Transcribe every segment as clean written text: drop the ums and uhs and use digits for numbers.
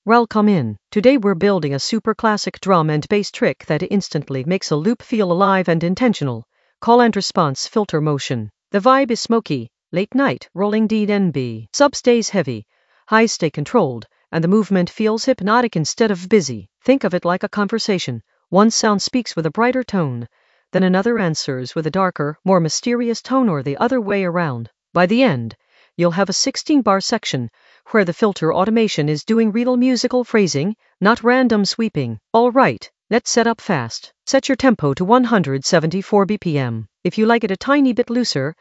Welcome in. Today we're building a super classic drum and bass trick that instantly makes a loop feel alive and intentional. Call and response filter motion. The vibe is smoky, late night, rolling DNB. Sub stays heavy, highs stay controlled, and the movement feels hypnotic instead of busy. Think of it like a conversation. One sound speaks with a brighter tone, then another answers with a darker, more mysterious tone, or the other way around. By the end, you'll have a 16-bar section where the filter automation is doing real musical phrasing, not random sweeping. All right, let's set up fast. Set your tempo to 174 BPM. If you like it a tiny bit looser,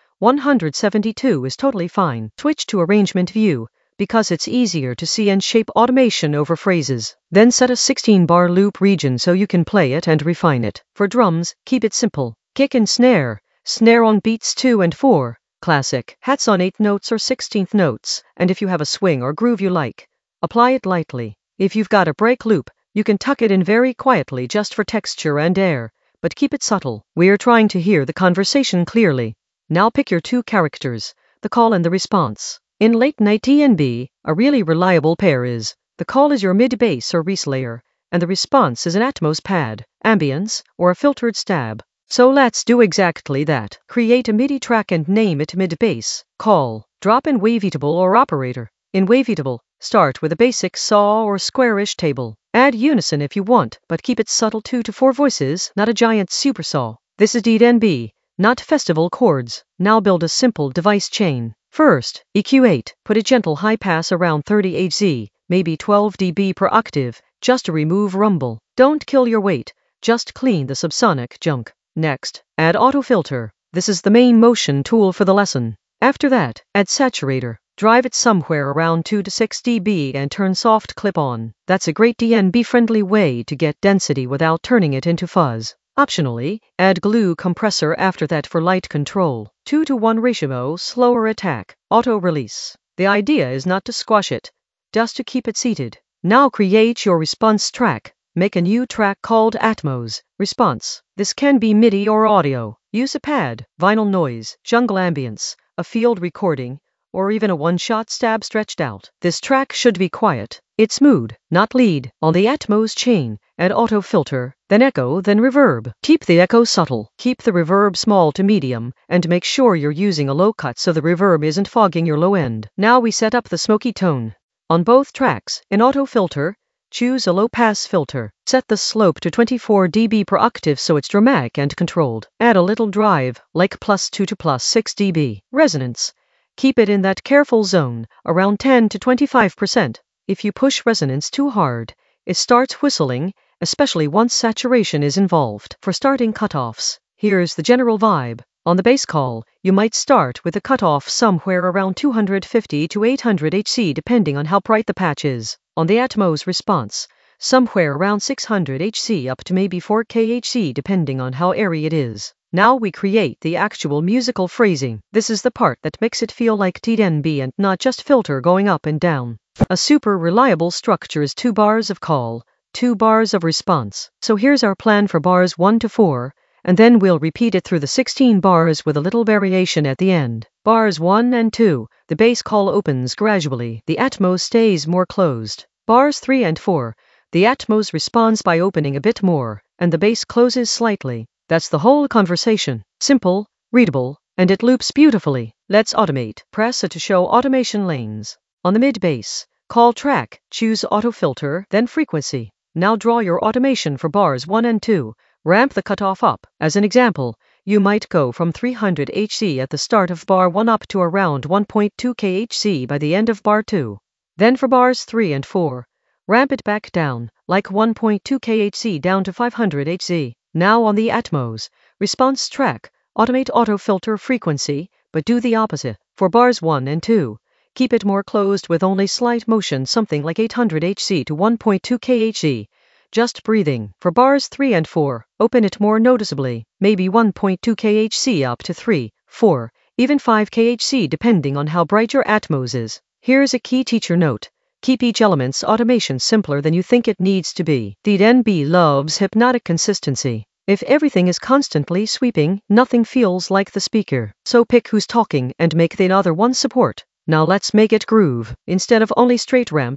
172 is totally fine. Switch to arrangement view, because it's easier to see and shape automation over phrases. Then set a 16-bar loop region so you can play it and refine it. For drums, keep it simple. Kick and snare on beats 2 and 4. Classic. Hats on 8th notes or 16th notes, and if you have a swing or groove you like, apply it lightly. If you've got a break loop, you can tuck it in very quietly just for texture and air, but keep it subtle. We're trying to hear the conversation clearly. Now pick your two characters, the call and the response. In late night DNB, a really reliable pair is: the call is your mid-bass or reslayer, and the response is an Atmos pad, ambience, or a filtered stab. So let's do exactly that. Create a MIDI track and name it mid-bass. Call. Drop in Wavetable or operator. In Wavetable, start with a basic saw or squarish table. Add unison if you want, but keep it subtle, 2 to 4 voices, not a giant supersaw. This is DNB, not festival chords. Now build a simple device chain. First, EQ8. Put a gentle high pass around 30 Hz, maybe 12 dB per octave, just to remove rumble. Don't kill your weight, just clean the subsonic junk. Next, add auto filter. This is the main motion tool for the lesson. After that, add saturator. Drive it somewhere around 2 to 6 dB and turn soft clip on. That's a great DNB friendly way to get density without turning it into fuzz. Optionally, add glue compressor after that for light control. 2 to 1 ratio, slower attack. Auto release. The idea is not to squash it, just to keep it seated. Now create your response track. Make a new track called Atmos Response. This can be MIDI or audio. Use a pad, vinyl noise, jungle ambience, a field recording, or even a one-shot stab stretched out. This track should be quiet. It's mood, not lead. On the Atmos chain, add auto filter, then echo, then reverb. Keep the echo subtle. Keep the reverb small to medium, and make sure you're using a low cut so the reverb isn't fogging your low end. Now we set up the smoky tone. On both tracks, in auto filter, choose a low-pass filter. Set the slope to 24 dB per octave so it's dramatic and controlled. Add a little drive, like +2 to +6 dB. Resonance. Keep it in that careful zone, around 10 to 25%. If you push resonance too hard, it starts whistling, especially once saturation is involved. For starting cutoffs, here's the general vibe. On the bass call, you might start with a cutoff somewhere around 250 to 800 Hz depending on how bright the patch is. On the Atmos response, somewhere around 600 Hz up to maybe 4K Hz depending on how airy it is. Now we create the actual musical phrasing. This is the part that makes it feel like DNB and not just filter going up and down. A super reliable structure is 2 bars of call, 2 bars of response. So here's our plan for bars 1 to 4, and then we'll repeat it through the 16 bars with a little variation at the end. Bars 1 and 2, the bass call opens gradually, the Atmos stays more closed. Bars 3 and 4, the Atmos responds by opening a bit more, and the bass closes slightly. That's the whole conversation. Simple, readable, and it loops beautifully. Let's automate. Press A to show automation lanes. On the mid-bass, call track, choose auto filter, then frequency. Now draw your automation for bars 1 and 2. Ramp the cutoff up. As an example, you might go from 300 Hz at the start of bar 1 up to around 1.2 kHz by the end of bar 2. Then for bars 3 and 4, ramp it back down, like 1.2 kHz down to 500 Hz. Now on the Atmos response track, automate auto filter frequency, but do the opposite. For bars 1 and 2, keep it more closed with only slight motion, something like 800 Hz to 1.2 kHz. Just breathing. For bars 3 and 4, open it more noticeably, maybe 1.2 kHz up to 3, 4, even 5 kHz depending on how bright your Atmos is. Here's a key teacher note. Keep each element's automation simpler than you think it needs to be. DNB loves hypnotic consistency. If everything is constantly sweeping, nothing feels like the speaker. So pick who's talking and make the other one support. Now let's make it groove. Instead of only straight ramps,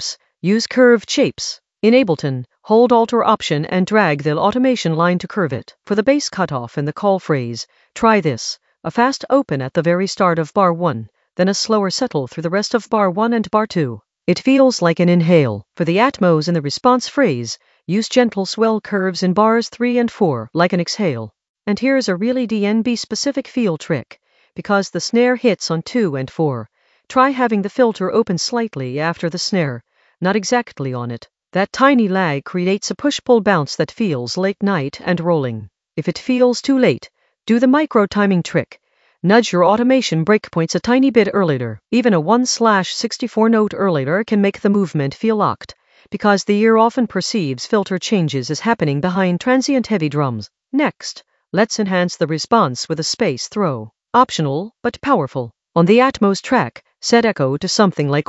Use curved shapes. In Ableton, hold Alt or Option and drag the automation line to curve it. For the bass cutoff in the call phrase, try this. A fast open at the very start of bar 1, then a slower settle through the rest of bar 1 and bar 2. It feels like an inhale. For the Atmos in the response phrase, use gentle swell curves in bars 3 and 4, like an exhale. And here's a really DnB-specific feel trick. Because the snare hits on 2 and 4, try having the filter open slightly after the snare, not exactly on it. That tiny lag creates a push-pull bounce that feels late night and rolling. If it feels too late, do the micro-timing trick. Nudge your automation breakpoints a tiny bit earlier. Even a 1/64 note earlier can make the movement feel locked, because the ear often perceives filter changes as happening behind transient heavy drums. Next, let's enhance the response with a space throw. Optional, but powerful. On the Atmos track, set echo to something like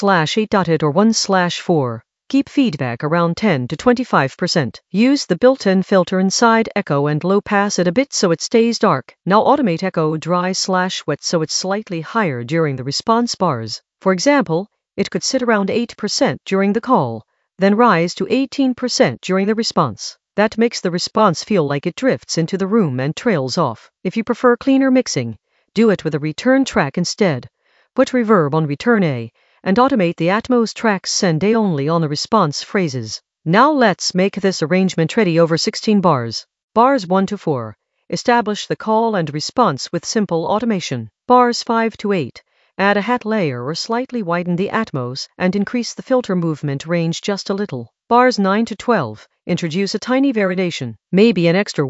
1/8 or 1/4. Keep feedback around 10 to 25%. Use the built-in filter inside echo and low pass it a bit so it stays dark. Now automate echo dry/wet so it's slightly higher during the response bars. For example, it could sit around 8% during the call, then rise to 18% during the response. That makes the response feel like it drifts into the room and trails off. If you prefer cleaner mixing, do it with a return track instead. Put reverb on return A, and automate the Atmos tracks send A only on the response phrases. Now let's make this arrangement ready over 16 bars. Bars 1 to 4. Establish the call and response with simple automation. Bars 5 to 8. Add a hat layer or slightly widen the Atmos and increase the filter movement range just a little. Bars 9 to 12. Introduce a tiny variation, maybe an extra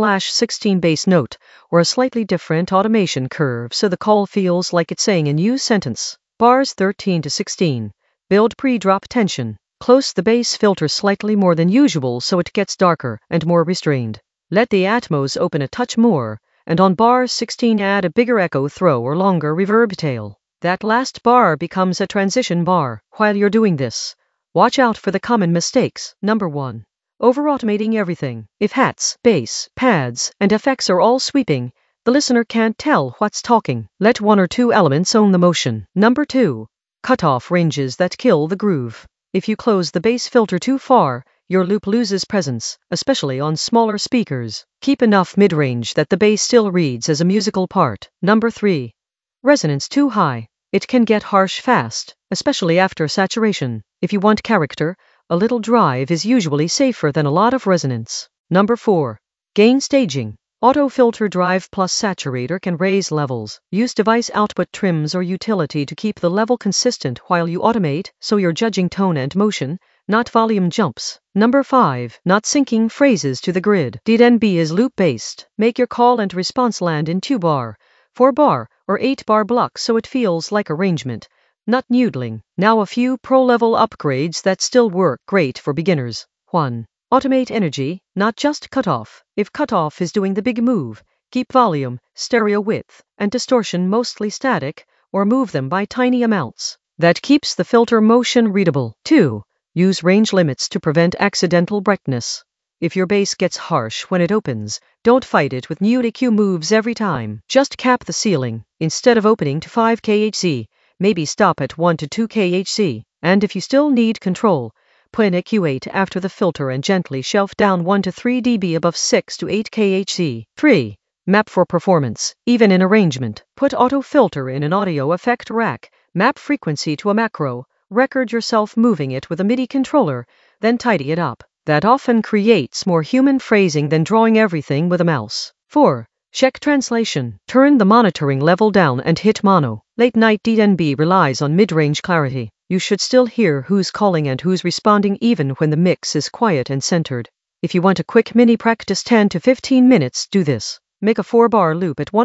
1/16 bass note, or a slightly different automation curve so the call feels like it's saying a new sentence. Bars 13 to 16. Build pre-drop tension. Close the bass filter slightly more than usual so it gets darker and more restrained. Let the Atmos open a touch more, and on bar 16 add a bigger echo throw or longer reverb tail. That last bar becomes a transition bar. While you're doing this, watch out for the common mistakes. Number 1. Over-automating everything. If hats, bass, pads, and effects are all sweeping, the listener can't tell what's talking. Let 1 or 2 elements own the motion. Number 2. Cut off ranges that kill the groove. If you close the bass filter too far, your loop loses presence, especially on smaller speakers. Keep enough mid-range that the bass still reads as a musical part. Number 3. Resonance too high. It can get harsh fast, especially after saturation. If you want character, a little drive is usually safer than a lot of resonance. Number 4. Gain staging. Auto filter drive plus saturator can raise levels. Use device output trims or utility to keep the level consistent while you automate, so you're judging tone and motion, not volume jumps. Number 5. Not syncing phrases to the grid. DnB is loop-based. Make your call and response land in 2-bar, 4-bar, or 8-bar blocks so it feels like arrangement, not noodling. Now a few pro-level upgrades that still work great for beginners. 1. Automate energy, not just cutoff. If cutoff is doing the big move, keep volume, stereo width, and distortion mostly static, or move them by tiny amounts. That keeps the filter motion readable. 2. Use range limits to prevent accidental brightness. If your bass gets harsh when it opens, don't fight it with new EQ moves every time. Just cap the ceiling. Instead of opening to 5 kHz, maybe stop at 1 to 2 kHz. And if you still need control, put in EQ8 after the filter and gently shelf down 1 to 3 dB above 6 to 8 kHz. 3. Map for performance, even in arrangement. Put auto filter in an audio effect rack, map frequency to a macro, record yourself moving it with a MIDI controller, then tidy it up. That often creates more human phrasing than drawing everything with a mouse. 4. Check translation. Turn the monitoring level down and hit mono. Late night DnB relies on mid-range clarity. You should still hear who's calling and who's responding even when the mix is quiet and centered. If you want a quick mini practice 10 to 15 minutes, do this. Make a 4-bar loop at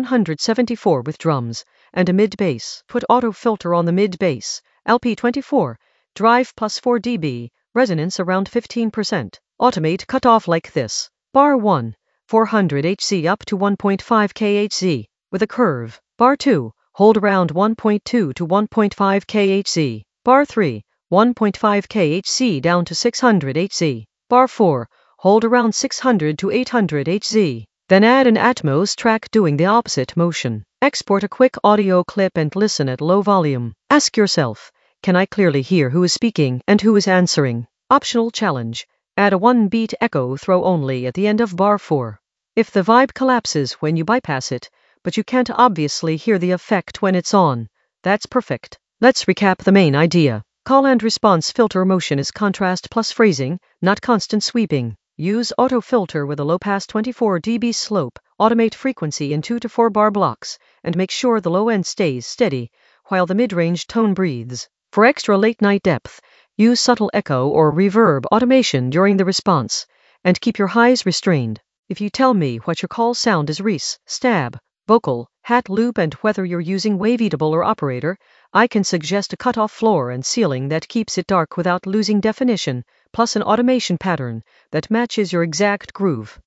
174 with drums and a mid-bass. Put auto filter on the mid-bass, LP24, drive plus 4 dB, resonance around 15%. Automate cutoff like this. Bar 1, 400 Hz up to 1.5 kHz, with a curve. Bar 2, hold around 1.2 to 1.5 kHz. Bar 3, 1.5 kHz down to 600 Hz. Bar 4, hold around 600 to 800 Hz. Then add an Atmos track doing the opposite motion. Export a quick audio clip and listen at low volume. Ask yourself, Can I clearly hear who is speaking and who is answering? Optional challenge. Add a 1-beat echo throw only at the end of bar 4. If the vibe collapses when you bypass it, but you can't obviously hear the effect when it's on, that's perfect. Let's recap the main idea. Call and response filter motion is contrast plus phrasing, not constant sweeping. Use auto filter with a low pass 24 dB slope, automate frequency in 2 to 4 bar blocks, and make sure the low end stays steady, while the mid-range tone breathes. For extra late night depth, use subtle echo or reverb automation during the response, and keep your highs restrained. If you tell me what your call sound is Reese, stab, vocal, hat loop, and whether you're using waveatable or operator, I can suggest a cutoff floor and ceiling that keeps it dark without losing definition, plus an automation pattern that matches your exact groove.